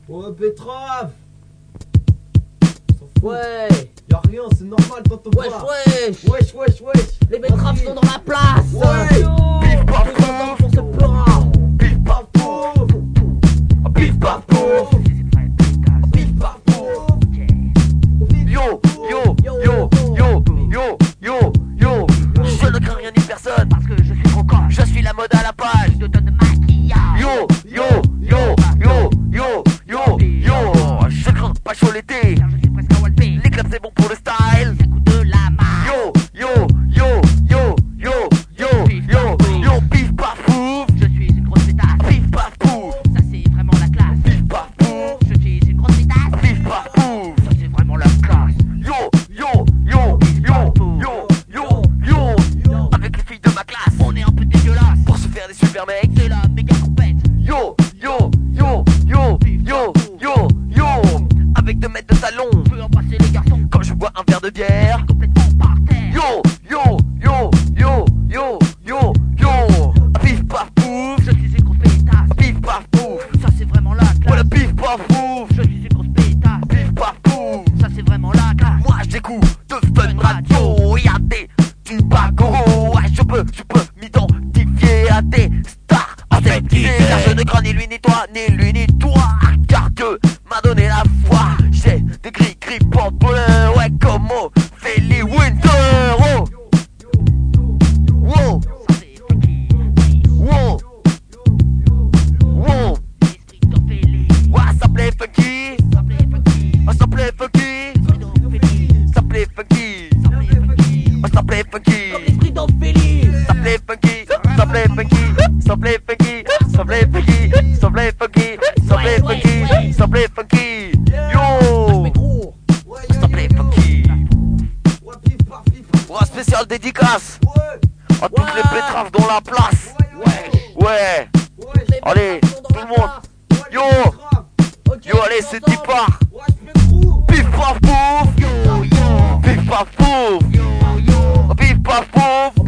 Ouais, Betrave. Ouais. Y'a rien, c'est normal quand on Wesh, voit. wesh. Wesh, wesh, wesh. Les betteraves sont dans la place. Ouais. Pif paf pouf. Pour ce pleura. Pif paf pouf. Pif paf pouf. Pif paf pouf. Yo, yo, yo, yo, yo, yo, yo. Je ne crains rien ni personne parce que je suis trop con. Je suis la mode à la page. Je te donne de maquillage. Yo, yo, yo, yo, yo, yo, yo. Je crains pas chaud l'été. Car je suis presque à Walpé. Les clubs c'est bon pour le style. Ça coûte de la marque. Yo, yo, yo, yo, yo, yo, yo, yo. Pif paf pouf. Je suis une grosse pétasse. Pif paf pouf. Ça c'est vraiment la classe. Pif paf pouf. Je suis une grosse pétasse. Pif paf pouf. Ça c'est vraiment la classe. Yo, yo, yo, yo, yo, yo, yo. Avec les filles de ma classe, on est un peu dégueulasse. Pour se faire des super mecs, c'est la méga compète. Yo, yo, yo, yo, yo, yo, yo. Avec 2 mètres de talon, on peut en passer les garçons. Quand je bois un verre de bière, complètement par terre. Yo, yo, yo, yo, yo, yo, yo. Pif paf pouf, je suis une grosse pétasse. Pif paf pouf, ça c'est vraiment la classe. Voilà, pif paf pouf, je suis une grosse pétasse. Pif paf pouf, ça c'est vraiment la classe. Moi j'écoute de Fun Radio, y'a des tubagos. Ouais, je peux m'identifier à des stars. En fait, car je ne crains ni lui ni toi, ni lui ni toi. Car Dieu m'a donné la foi. J'ai des gris porte-bonheur. Ouais, comme Ophélie Winter. Oh. Wow. Wow. Wow. Ouais, ça plaît funky. Oh, ça plaît funky. Ça plaît funky. Oh, ça plaît funky. Comme l'esprit d'Ophélie. Ça plaît funky. Ça plaît funky. Ça plaît funky. Ça plaît funky. Ça plaît funky. Ça plaît funky. Ça plaît funky. Yo. Ça plaît funky. Ouais, pif paf, pif paf. Ouais, spécial dédicace Ouais. à toutes les betteraves dans la place. Ouais. Ouais. Ouais. Allez, tout le monde. Yo. Yo, allez, c'est 10 parts. Ouais, je fais trou. Pif paf pouf. Pif paf pouf. Pif paf pouf.